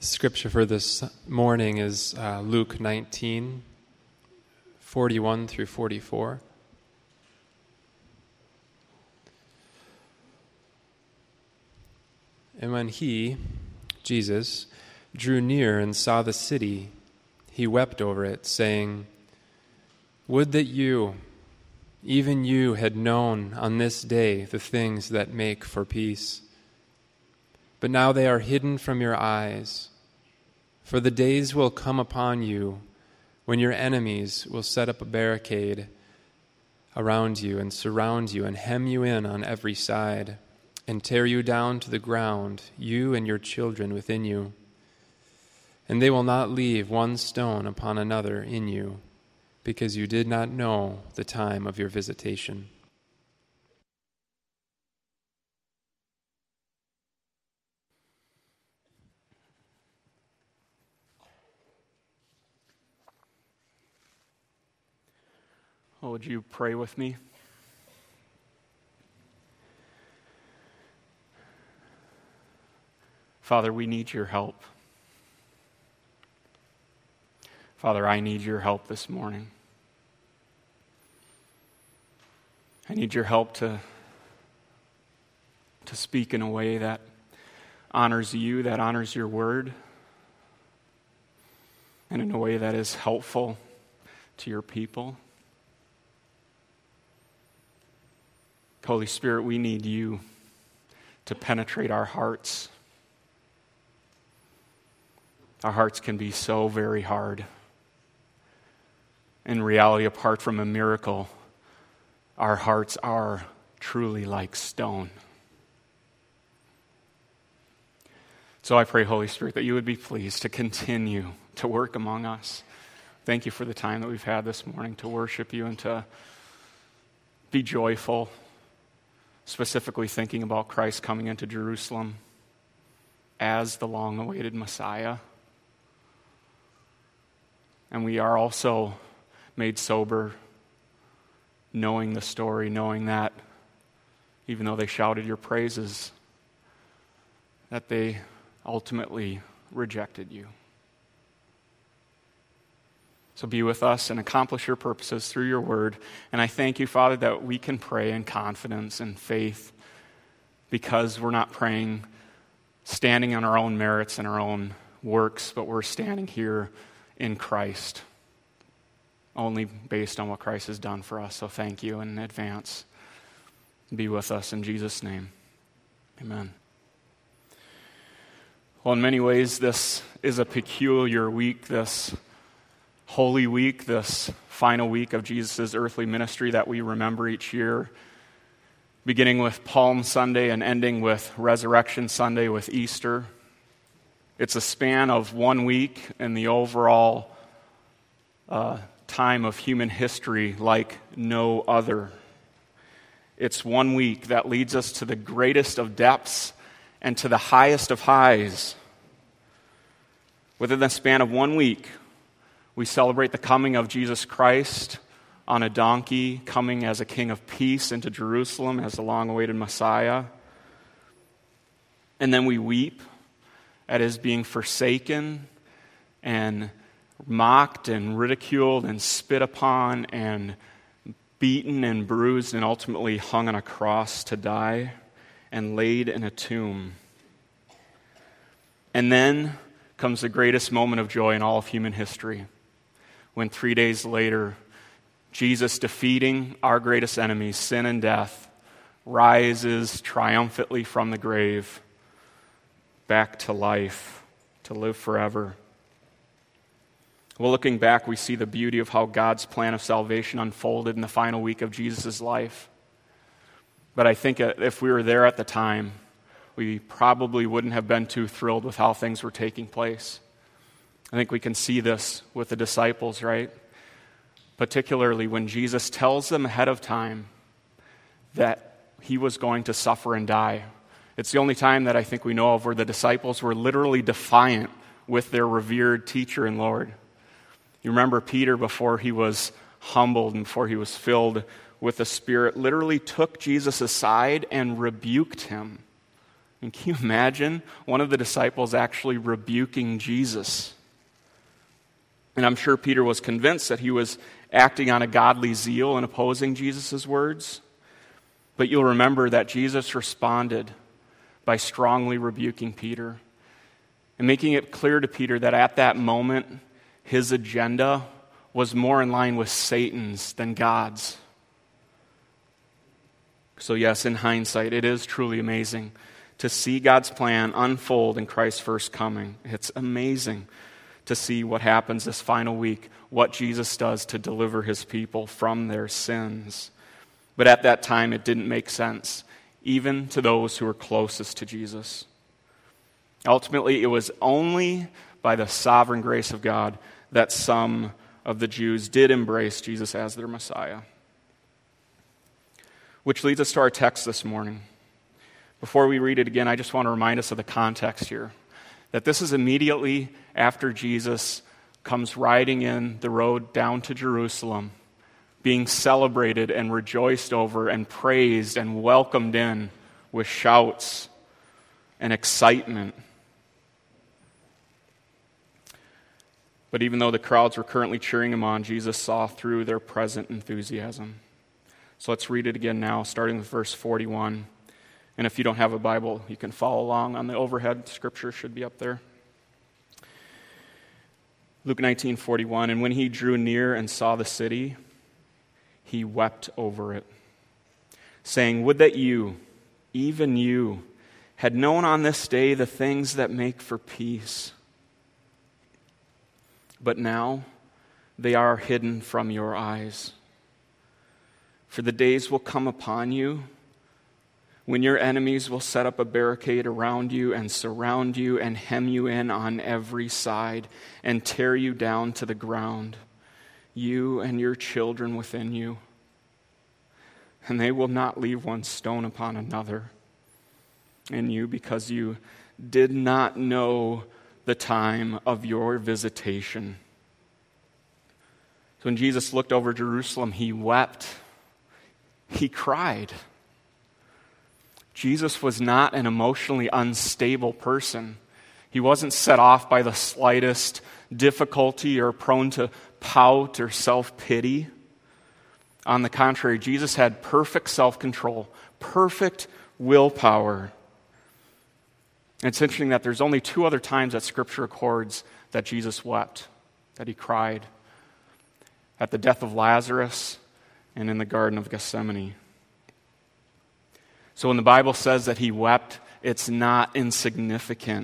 Scripture for this morning is Luke 19, 41 through 44. And when he, Jesus, drew near and saw the city, he wept over it, saying, "Would that you, even you, had known on this day the things that make for peace. But now they are hidden from your eyes. For the days will come upon you when your enemies will set up a barricade around you and surround you and hem you in on every side and tear you down to the ground, you and your children within you. And they will not leave one stone upon another in you, because you did not know the time of your visitation." Well, would you pray with me? Father, we need your help. Father, I need your help this morning. I need your help to speak in a way that honors you, that honors your word, and in a way that is helpful to your people. Holy Spirit, we need you to penetrate our hearts. Our hearts can be so very hard. In reality, apart from a miracle, our hearts are truly like stone. So I pray, Holy Spirit, that you would be pleased to continue to work among us. Thank you for the time that we've had this morning to worship you and to be joyful, specifically thinking about Christ coming into Jerusalem as the long-awaited Messiah. And we are also made sober, knowing the story, knowing that even though they shouted your praises, that they ultimately rejected you. So be with us and accomplish your purposes through your word. And I thank you, Father, that we can pray in confidence and faith because we're not praying standing on our own merits and our own works, but we're standing here in Christ, only based on what Christ has done for us. So thank you in advance. Be with us in Jesus' name. Amen. Well, in many ways, this is a peculiar week, this Holy Week, this final week of Jesus' earthly ministry that we remember each year, beginning with Palm Sunday and ending with Resurrection Sunday with Easter. It's a span of 1 week in the overall time of human history like no other. It's 1 week that leads us to the greatest of depths and to the highest of highs. Within the span of 1 week, we celebrate the coming of Jesus Christ on a donkey, coming as a king of peace into Jerusalem as the long-awaited Messiah. And then we weep at his being forsaken and mocked and ridiculed and spit upon and beaten and bruised and ultimately hung on a cross to die and laid in a tomb. And then comes the greatest moment of joy in all of human history, when 3 days later, Jesus, defeating our greatest enemies, sin and death, rises triumphantly from the grave back to life, to live forever. Well, looking back, we see the beauty of how God's plan of salvation unfolded in the final week of Jesus' life. But I think if we were there at the time, we probably wouldn't have been too thrilled with how things were taking place. I think we can see this with the disciples, right? Particularly when Jesus tells them ahead of time that he was going to suffer and die. It's the only time that I think we know of where the disciples were literally defiant with their revered teacher and Lord. You remember Peter, before he was humbled and before he was filled with the Spirit, literally took Jesus aside and rebuked him And can you imagine one of the disciples actually rebuking Jesus? And I'm sure Peter was convinced that he was acting on a godly zeal and opposing Jesus' words. But you'll remember that Jesus responded by strongly rebuking Peter and making it clear to Peter that at that moment, his agenda was more in line with Satan's than God's. So yes, in hindsight, it is truly amazing to see God's plan unfold in Christ's first coming. It's amazing to see what happens this final week, what Jesus does to deliver his people from their sins. But at that time, it didn't make sense, even to those who were closest to Jesus. Ultimately, it was only by the sovereign grace of God that some of the Jews did embrace Jesus as their Messiah. Which leads us to our text this morning. Before we read it again, I just want to remind us of the context here. That this is immediately after Jesus comes riding in the road down to Jerusalem, being celebrated and rejoiced over and praised and welcomed in with shouts and excitement. But even though the crowds were currently cheering him on, Jesus saw through their present enthusiasm. So let's read it again now, starting with verse 41. And if you don't have a Bible, you can follow along on the overhead. Scripture should be up there. Luke 19:41, and when he drew near and saw the city, he wept over it, saying, would that you, even you, had known on this day the things that make for peace. But now they are hidden from your eyes. For the days will come upon you when your enemies will set up a barricade around you and surround you and hem you in on every side and tear you down to the ground, you and your children within you. And they will not leave one stone upon another in you, because you did not know the time of your visitation. So when Jesus looked over Jerusalem, he wept. He cried. Jesus was not an emotionally unstable person. He wasn't set off by the slightest difficulty or prone to pout or self-pity. On the contrary, Jesus had perfect self-control, perfect willpower. And it's interesting that there's only two other times that Scripture records that Jesus wept, that he cried: at the death of Lazarus and in the Garden of Gethsemane. So when the Bible says that he wept, it's not insignificant.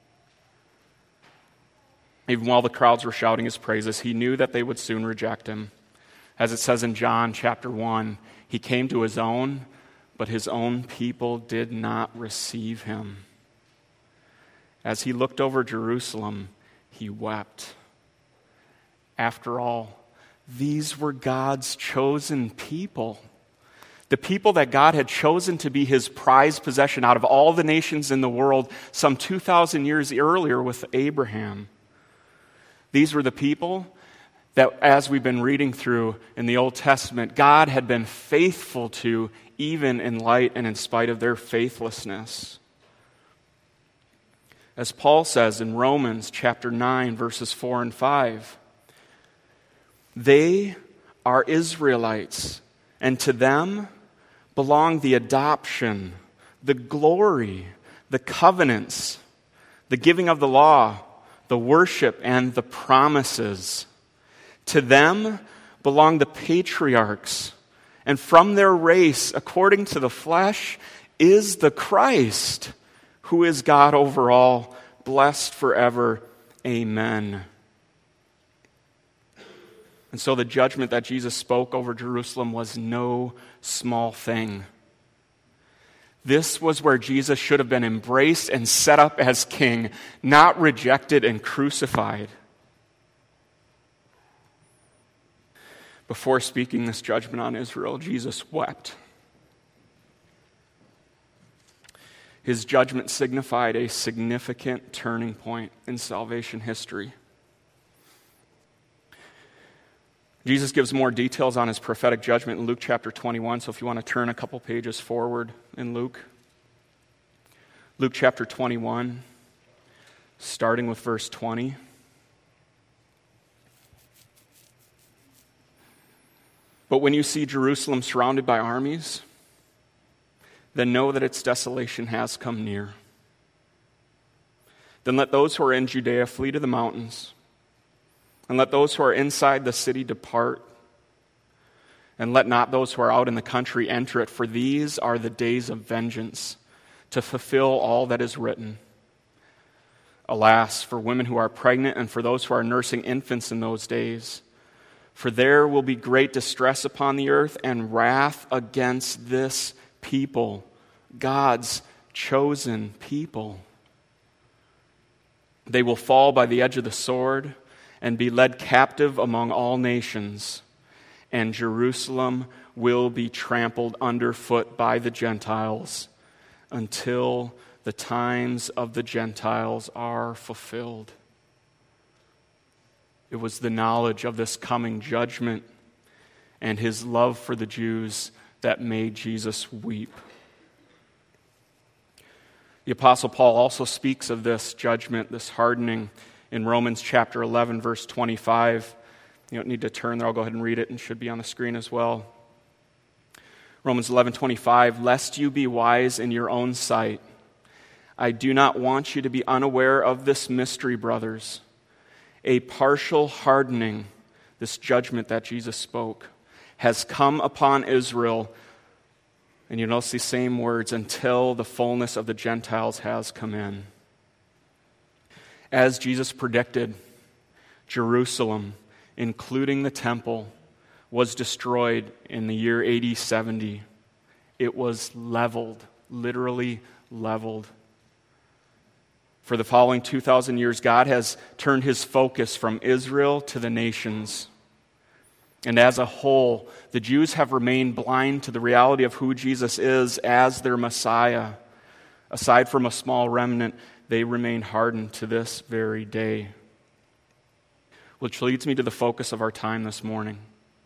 Even while the crowds were shouting his praises, he knew that they would soon reject him. As it says in John chapter 1, he came to his own, but his own people did not receive him. As he looked over Jerusalem, he wept. After all, these were God's chosen people. The people that God had chosen to be his prized possession out of all the nations in the world some 2,000 years earlier with Abraham. These were the people that, as we've been reading through in the Old Testament, God had been faithful to, even in light and in spite of their faithlessness. As Paul says in Romans chapter 9, verses 4 and 5, they are Israelites, and to them belong the adoption, the glory, the covenants, the giving of the law, the worship, and the promises. To them belong the patriarchs, and from their race, according to the flesh, is the Christ, who is God over all, blessed forever. Amen. And so the judgment that Jesus spoke over Jerusalem was no small thing. This was where Jesus should have been embraced and set up as king, not rejected and crucified. Before speaking this judgment on Israel, Jesus wept. His judgment signified a significant turning point in salvation history. Jesus gives more details on his prophetic judgment in Luke chapter 21, so if you want to turn a couple pages forward in Luke Luke chapter 21, starting with verse 20. But when you see Jerusalem surrounded by armies, then know that its desolation has come near. Then let those who are in Judea flee to the mountains, and let those who are inside the city depart, and let not those who are out in the country enter it, for these are the days of vengeance, to fulfill all that is written. Alas, for women who are pregnant and for those who are nursing infants in those days, for there will be great distress upon the earth and wrath against this people, God's chosen people. They will fall by the edge of the sword and be led captive among all nations, and Jerusalem will be trampled underfoot by the Gentiles until the times of the Gentiles are fulfilled. It was the knowledge of this coming judgment and his love for the Jews that made Jesus weep. The Apostle Paul also speaks of this judgment, this hardening, in Romans chapter 11, verse 25. You don't need to turn there. I'll go ahead and read it, and it should be on the screen as well. Romans 11:25, lest you be wise in your own sight, I do not want you to be unaware of this mystery, brothers. A partial hardening, this judgment that Jesus spoke, has come upon Israel. And you notice these same words, until the fullness of the Gentiles has come in. As Jesus predicted, Jerusalem, including the temple, was destroyed in the year AD 70. It was leveled, literally leveled. For the following 2,000 years, God has turned his focus from Israel to the nations. And as a whole, the Jews have remained blind to the reality of who Jesus is as their Messiah. Aside from a small remnant, they remain hardened to this very day. Which leads me to the focus of our time this morning.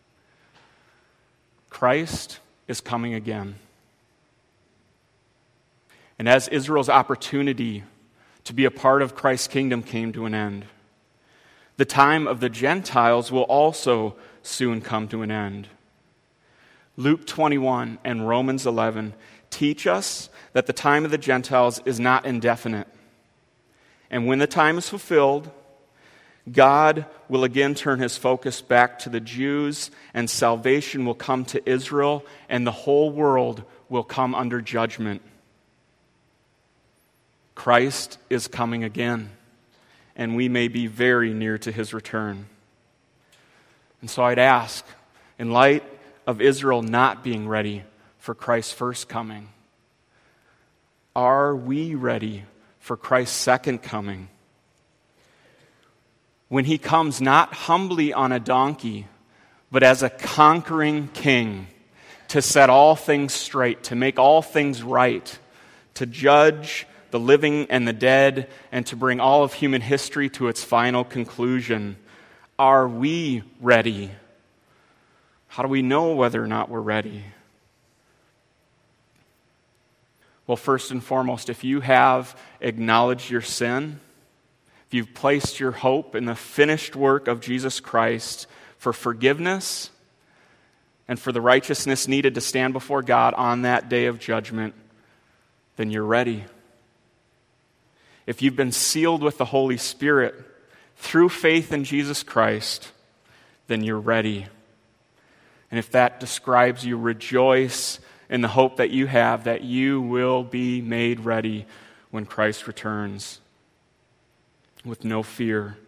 Christ is coming again. And as Israel's opportunity to be a part of Christ's kingdom came to an end, the time of the Gentiles will also soon come to an end. Luke 21 and Romans 11 teach us that the time of the Gentiles is not indefinite. And when the time is fulfilled, God will again turn his focus back to the Jews, and salvation will come to Israel, and the whole world will come under judgment. Christ is coming again, and we may be very near to his return. And so I'd ask, in light of Israel not being ready for Christ's first coming, are we ready for Christ's second coming? When he comes not humbly on a donkey, but as a conquering king, to set all things straight, to make all things right, to judge the living and the dead, and to bring all of human history to its final conclusion. Are we ready? How do we know whether or not we're ready? Well, first and foremost, if you have acknowledged your sin, if you've placed your hope in the finished work of Jesus Christ for forgiveness and for the righteousness needed to stand before God on that day of judgment, then you're ready. If you've been sealed with the Holy Spirit through faith in Jesus Christ, then you're ready. And if that describes you, rejoice in the hope that you have that you will be made ready when Christ returns with no fear.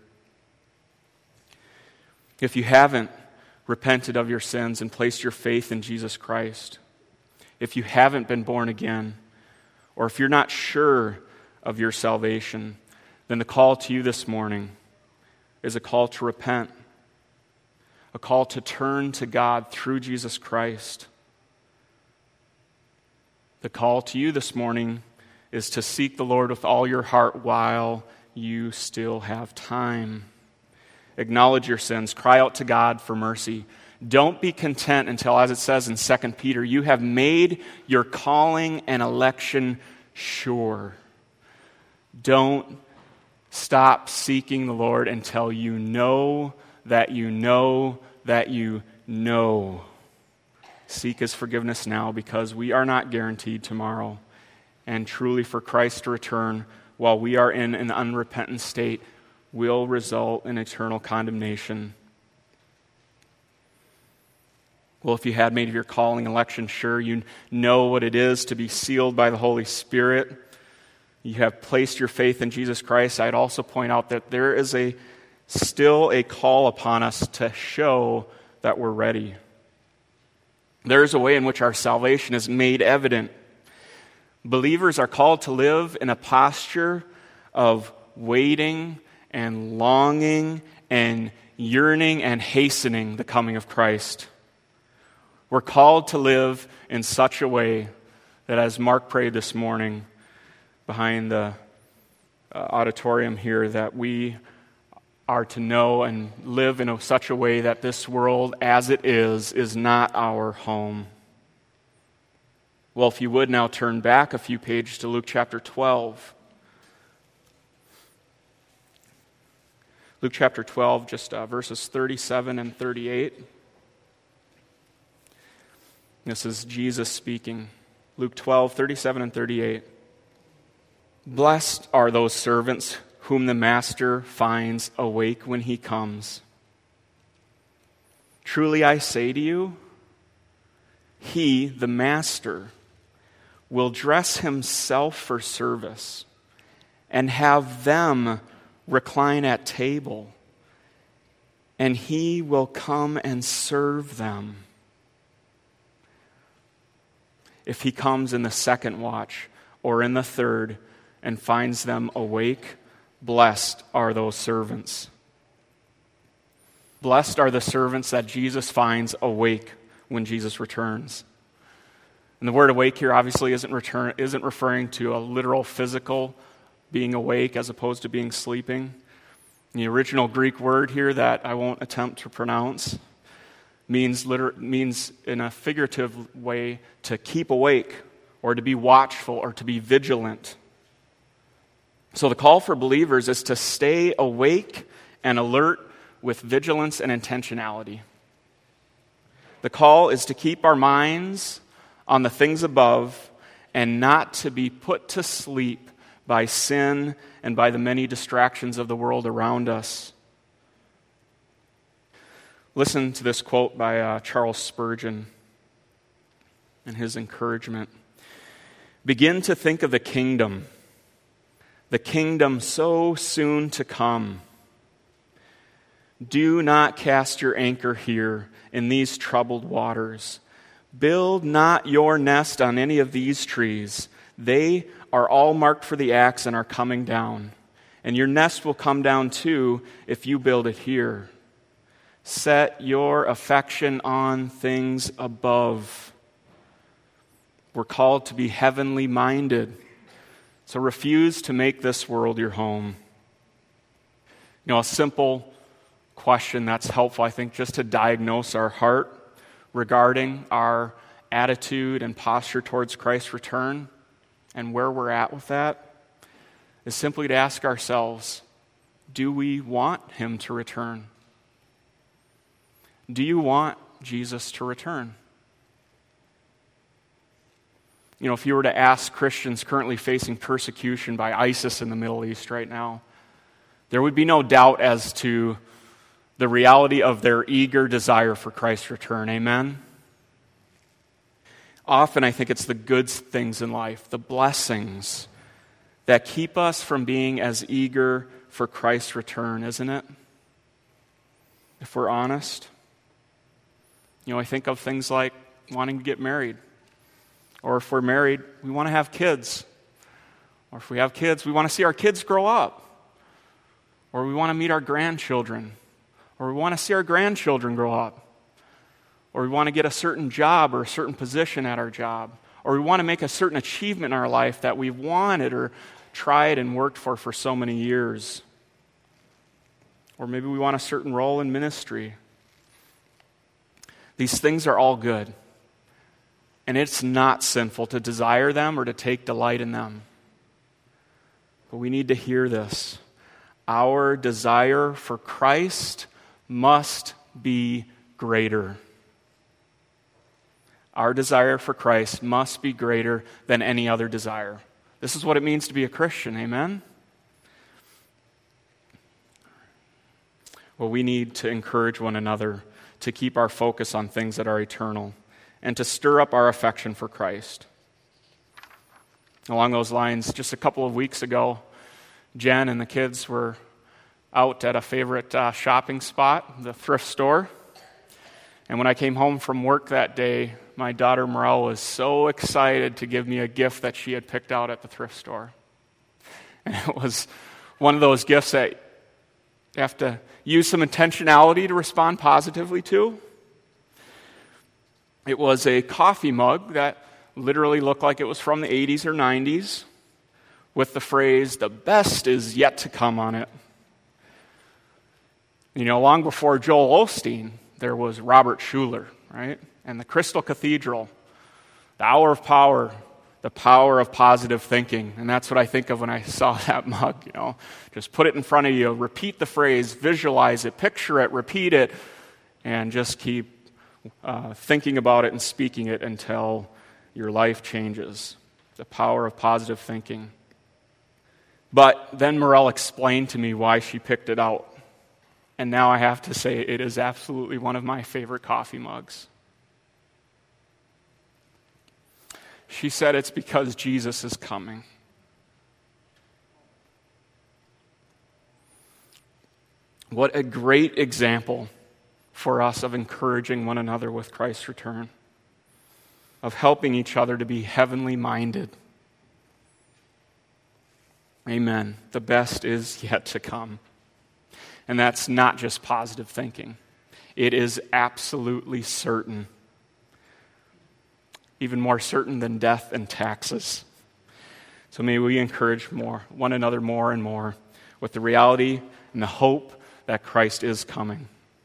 If you haven't repented of your sins and placed your faith in Jesus Christ, if you haven't been born again, or if you're not sure of your salvation, then the call to you this morning is a call to repent, a call to turn to God through Jesus Christ. The call to you this morning is to seek the Lord with all your heart while you still have time. Acknowledge your sins. Cry out to God for mercy. Don't be content until, as it says in 2 Peter, you have made your calling and election sure. Don't stop seeking the Lord until you know that you know that you know. Seek His forgiveness now, because we are not guaranteed tomorrow. And truly, for Christ to return while we are in an unrepentant state will result in eternal condemnation. Well, if you had made your calling election sure, you know what it is to be sealed by the Holy Spirit. You have placed your faith in Jesus Christ. I'd also point out that there is still a call upon us to show that we're ready. There is a way in which our salvation is made evident. Believers are called to live in a posture of waiting and longing and yearning and hastening the coming of Christ. We're called to live in such a way that, as Mark prayed this morning behind the auditorium here, that we are to know and live in such a way that this world as it is not our home. Well, if you would now turn back a few pages to Luke chapter 12. Luke chapter 12, just verses 37 and 38. This is Jesus speaking. Luke 12, 37 and 38. Blessed are those servants whom the master finds awake when he comes. Truly I say to you, he, the master, will dress himself for service and have them recline at table, and he will come and serve them. If he comes in the second watch or in the third and finds them awake, blessed are those servants. Blessed are the servants that Jesus finds awake when Jesus returns. And the word awake here obviously isn't referring to a literal physical being awake as opposed to being sleeping. The original Greek word here that I won't attempt to pronounce means in a figurative way to keep awake or to be watchful or to be vigilant. So the call for believers is to stay awake and alert with vigilance and intentionality. The call is to keep our minds on the things above and not to be put to sleep by sin and by the many distractions of the world around us. Listen to this quote by Charles Spurgeon and his encouragement. Begin to think of the kingdom so soon to come. Do not cast your anchor here in these troubled waters. Build not your nest on any of these trees. They are all marked for the axe and are coming down. And your nest will come down too if you build it here. Set your affection on things above. We're called to be heavenly minded. So refuse to make this world your home. You know, a simple question that's helpful, I think, just to diagnose our heart regarding our attitude and posture towards Christ's return and where we're at with that is simply to ask ourselves, do we want Him to return? Do you want Jesus to return? You know, if you were to ask Christians currently facing persecution by ISIS in the Middle East right now, there would be no doubt as to the reality of their eager desire for Christ's return. Amen? Often I think it's the good things in life, the blessings, that keep us from being as eager for Christ's return, isn't it? If we're honest. You know, I think of things like wanting to get married. Or if we're married, we want to have kids. Or if we have kids, we want to see our kids grow up. Or we want to meet our grandchildren. Or we want to see our grandchildren grow up. Or we want to get a certain job or a certain position at our job. Or we want to make a certain achievement in our life that we've wanted or tried and worked for so many years. Or maybe we want a certain role in ministry. These things are all good. And it's not sinful to desire them or to take delight in them. But we need to hear this. Our desire for Christ must be greater. Our desire for Christ must be greater than any other desire. This is what it means to be a Christian, amen? Well, we need to encourage one another to keep our focus on things that are eternal and to stir up our affection for Christ. Along those lines, just a couple of weeks ago, Jen and the kids were out at a favorite shopping spot, the thrift store. And when I came home from work that day, my daughter Morel was so excited to give me a gift that she had picked out at the thrift store. And it was one of those gifts that you have to use some intentionality to respond positively to. It was a coffee mug that literally looked like it was from the 80s or 90s with the phrase, "The best is yet to come" on it. You know, long before Joel Osteen, there was Robert Schuller, right? And the Crystal Cathedral, the hour of power, the power of positive thinking. And that's what I think of when I saw that mug, you know. Just put it in front of you, repeat the phrase, visualize it, picture it, repeat it, and just keep thinking about it and speaking it until your life changes. The power of positive thinking. But then Morel explained to me why she picked it out. And now I have to say it is absolutely one of my favorite coffee mugs. She said it's because Jesus is coming. What a great example for us of encouraging one another with Christ's return, of helping each other to be heavenly minded. Amen. The best is yet to come. And that's not just positive thinking. It is absolutely certain. Even more certain than death and taxes. So may we encourage one another more and more with the reality and the hope that Christ is coming.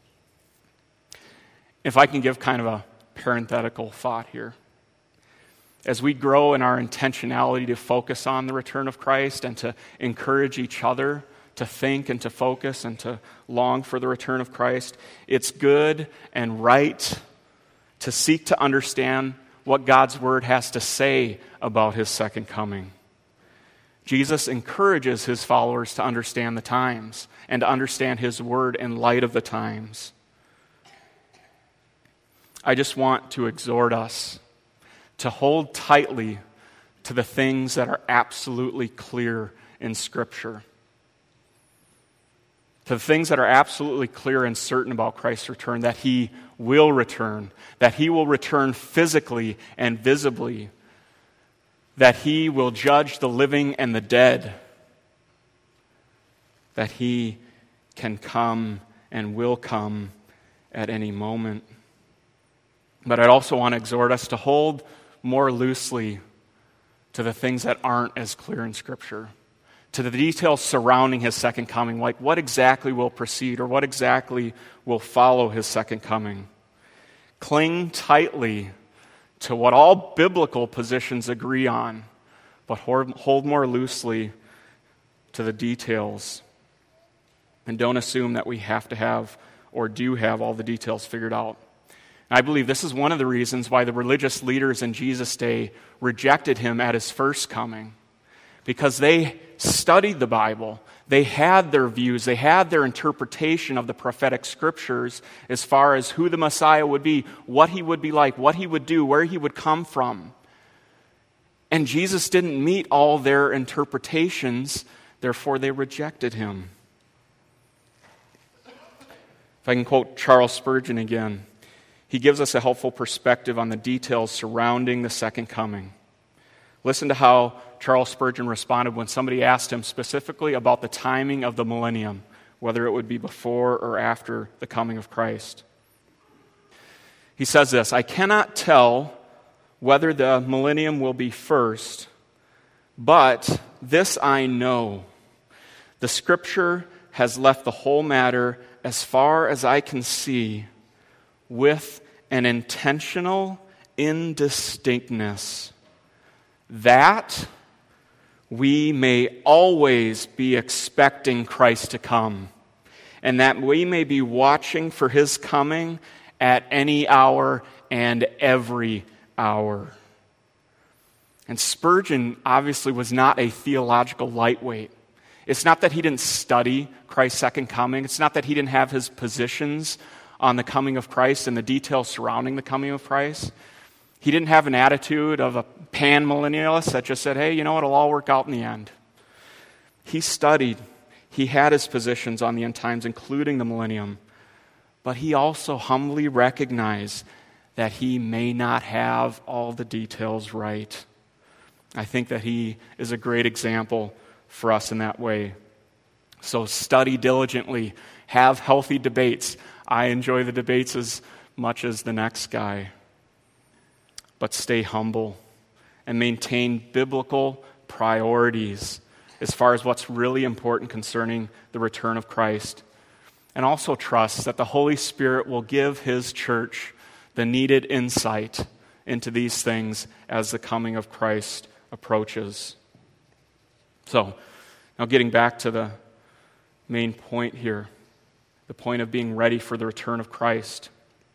If I can give kind of a parenthetical thought here. As we grow in our intentionality to focus on the return of Christ and to encourage each other to think and to focus and to long for the return of Christ, it's good and right to seek to understand what God's Word has to say about His second coming. Jesus encourages His followers to understand the times and to understand His Word in light of the times. I just want to exhort us to hold tightly to the things that are absolutely clear in Scripture. To the things that are absolutely clear and certain about Christ's return, that He will return, that He will return physically and visibly, that He will judge the living and the dead, that He can come and will come at any moment. But I'd also want to exhort us to hold more loosely to the things that aren't as clear in Scripture, to the details surrounding His second coming, like what exactly will precede or what exactly will follow His second coming. Cling tightly to what all biblical positions agree on, but hold more loosely to the details. And don't assume that we have to have or do have all the details figured out. I believe this is one of the reasons why the religious leaders in Jesus' day rejected Him at His first coming. Because they studied the Bible. They had their views. They had their interpretation of the prophetic scriptures as far as who the Messiah would be, what He would be like, what He would do, where He would come from. And Jesus didn't meet all their interpretations, therefore they rejected Him. If I can quote Charles Spurgeon again, he gives us a helpful perspective on the details surrounding the second coming. Listen to how Charles Spurgeon responded when somebody asked him specifically about the timing of the millennium, whether it would be before or after the coming of Christ. He says this, "I cannot tell whether the millennium will be first, but this I know. The Scripture has left the whole matter, as far as I can see, with an intentional indistinctness, that we may always be expecting Christ to come, and that we may be watching for his coming at any hour and every hour. And Spurgeon obviously was not a theological lightweight. It's not that he didn't study Christ's second coming. It's not that he didn't have his positions on the coming of Christ and the details surrounding the coming of Christ. He didn't have an attitude of a pan-millennialist that just said, hey, it'll all work out in the end. He studied. He had his positions on the end times, including the millennium. But he also humbly recognized that he may not have all the details right. I think that he is a great example for us in that way. So study diligently. Have healthy debates. I enjoy the debates as much as the next guy. But stay humble and maintain biblical priorities as far as what's really important concerning the return of Christ. And also trust that the Holy Spirit will give his church the needed insight into these things as the coming of Christ approaches. So, now getting back to the main point here, the point of being ready for the return of Christ.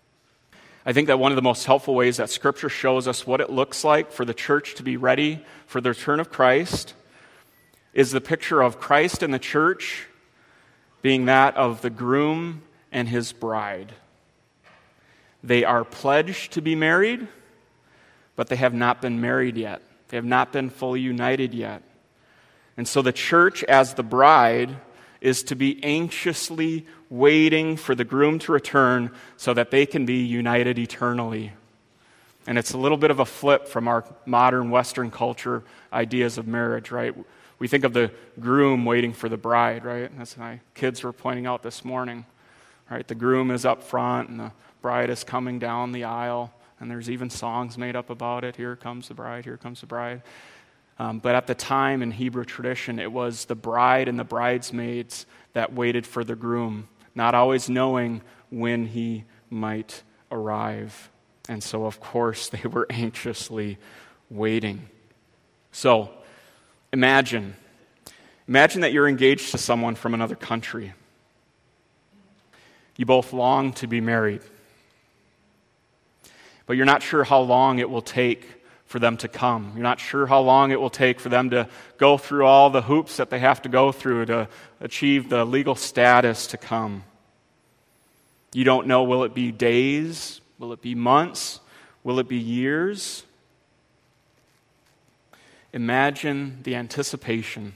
I think that one of the most helpful ways that Scripture shows us what it looks like for the church to be ready for the return of Christ is the picture of Christ and the church being that of the groom and his bride. They are pledged to be married, but they have not been married yet. They have not been fully united yet. And so the church, as the bride, is to be anxiously waiting for the groom to return so that they can be united eternally. And it's a little bit of a flip from our modern Western culture ideas of marriage, right? We think of the groom waiting for the bride, right? That's what my kids were pointing out this morning, right? The groom is up front and the bride is coming down the aisle, and there's even songs made up about it. Here comes the bride, here comes the bride. But at the time in Hebrew tradition, it was the bride and the bridesmaids that waited for the groom, not always knowing when he might arrive. And so, of course, they were anxiously waiting. So, imagine that you're engaged to someone from another country. You both long to be married, but you're not sure how long it will take for them to come. You're not sure how long it will take for them to go through all the hoops that they have to go through to achieve the legal status to come. You don't know, will it be days? Will it be months? Will it be years? Imagine the anticipation.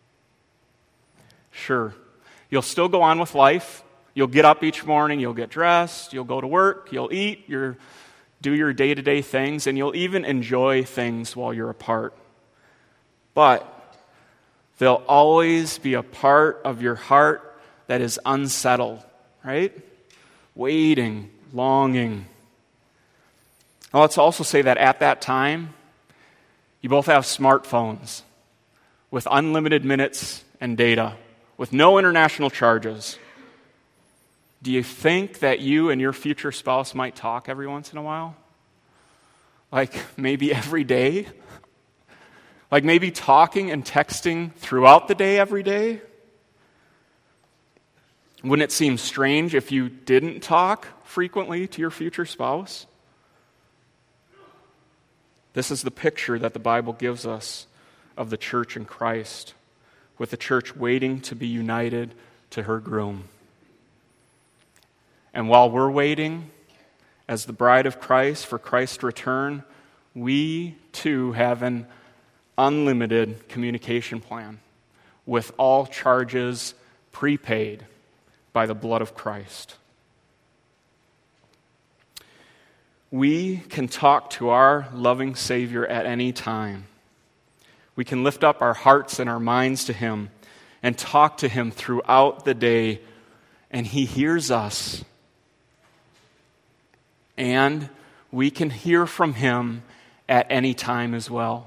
Sure, you'll still go on with life. You'll get up each morning, you'll get dressed, you'll go to work, you'll eat, do your day-to-day things, and you'll even enjoy things while you're apart. But there'll always be a part of your heart that is unsettled, right? Waiting, longing. Now, let's also say that at that time, you both have smartphones with unlimited minutes and data, with no international charges. Do you think that you and your future spouse might talk every once in a while? Like maybe every day? Like maybe talking and texting throughout the day every day? Wouldn't it seem strange if you didn't talk frequently to your future spouse? This is the picture that the Bible gives us of the church in Christ, with the church waiting to be united to her groom. And while we're waiting as the bride of Christ for Christ's return, we too have an unlimited communication plan with all charges prepaid by the blood of Christ. We can talk to our loving Savior at any time. We can lift up our hearts and our minds to Him and talk to Him throughout the day, and He hears us. And we can hear from Him at any time as well.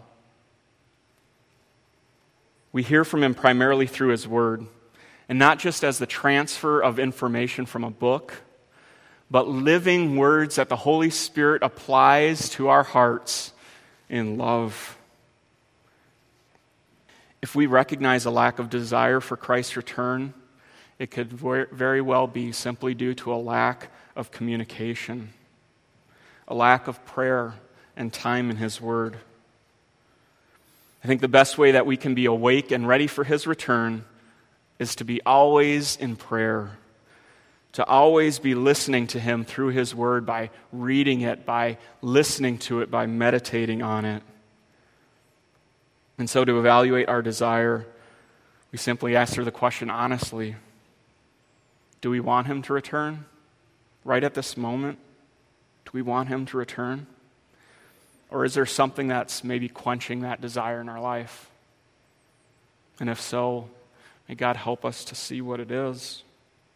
We hear from Him primarily through His Word, and not just as the transfer of information from a book, but living words that the Holy Spirit applies to our hearts in love. If we recognize a lack of desire for Christ's return, it could very well be simply due to a lack of communication, a lack of prayer and time in His Word. I think the best way that we can be awake and ready for His return is to be always in prayer, to always be listening to Him through His Word by reading it, by listening to it, by meditating on it. And so to evaluate our desire, we simply answer the question honestly. Do we want Him to return? Right at this moment, do we want Him to return? Or is there something that's maybe quenching that desire in our life? And if so, may God help us to see what it is.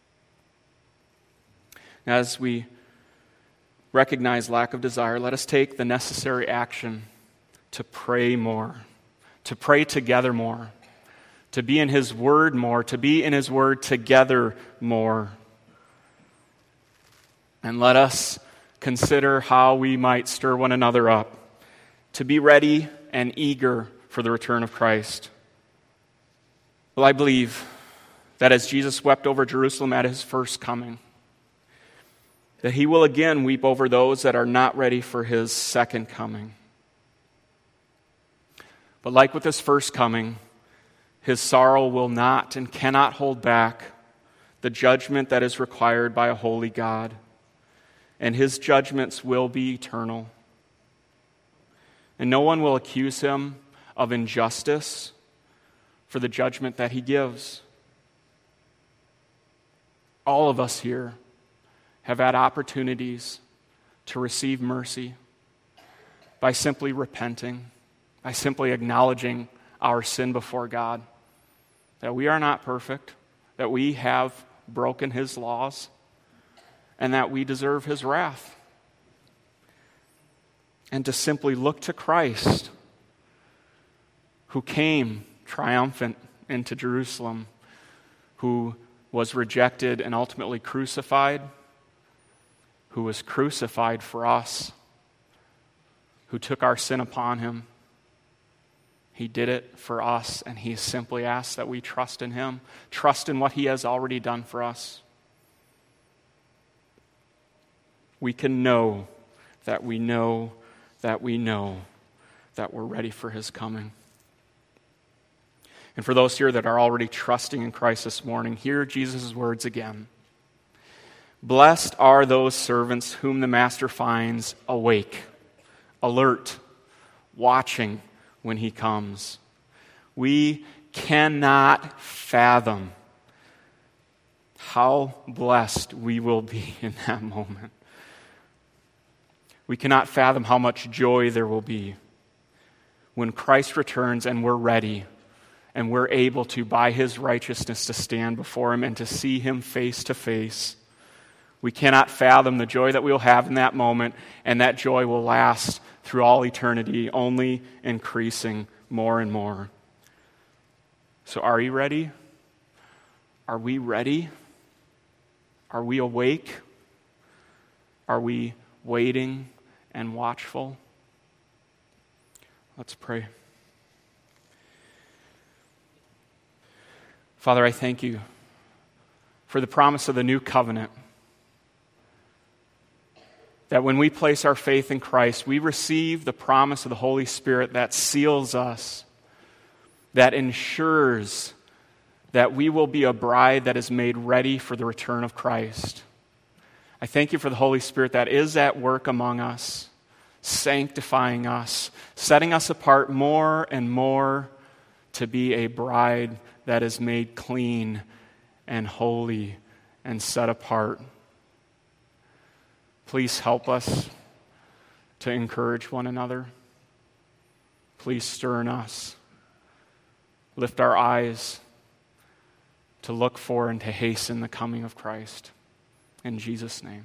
As we recognize lack of desire, let us take the necessary action to pray more, to pray together more, to be in His Word more, to be in His Word together more. And let us consider how we might stir one another up to be ready and eager for the return of Christ. Well, I believe that as Jesus wept over Jerusalem at His first coming, that He will again weep over those that are not ready for His second coming. But like with His first coming, His sorrow will not and cannot hold back the judgment that is required by a holy God, and His judgments will be eternal. And no one will accuse Him of injustice for the judgment that He gives. All of us here have had opportunities to receive mercy by simply repenting, by simply acknowledging our sin before God, that we are not perfect, that we have broken His laws, and that we deserve His wrath. And to simply look to Christ, who came triumphant into Jerusalem, who was rejected and ultimately crucified, who was crucified for us, who took our sin upon Him. He did it for us, and He simply asks that we trust in Him, trust in what He has already done for us. We can know that we know that we know that we're ready for His coming. And for those here that are already trusting in Christ this morning, hear Jesus' words again. Blessed are those servants whom the master finds awake, alert, watching when He comes. We cannot fathom how blessed we will be in that moment. We cannot fathom how much joy there will be when Christ returns and we're ready and we're able to, by His righteousness, to stand before Him and to see Him face to face. We cannot fathom the joy that we'll have in that moment, and that joy will last through all eternity, only increasing more and more. So are you ready? Are we ready? Are we awake? Are we waiting and watchful? Let's pray. Father, I thank You for the promise of the new covenant, that when we place our faith in Christ, we receive the promise of the Holy Spirit that seals us, that ensures that we will be a bride that is made ready for the return of Christ. I thank You for the Holy Spirit that is at work among us, sanctifying us, setting us apart more and more to be a bride that is made clean and holy and set apart. Please help us to encourage one another. Please stir in us. Lift our eyes to look for and to hasten the coming of Christ. In Jesus' name.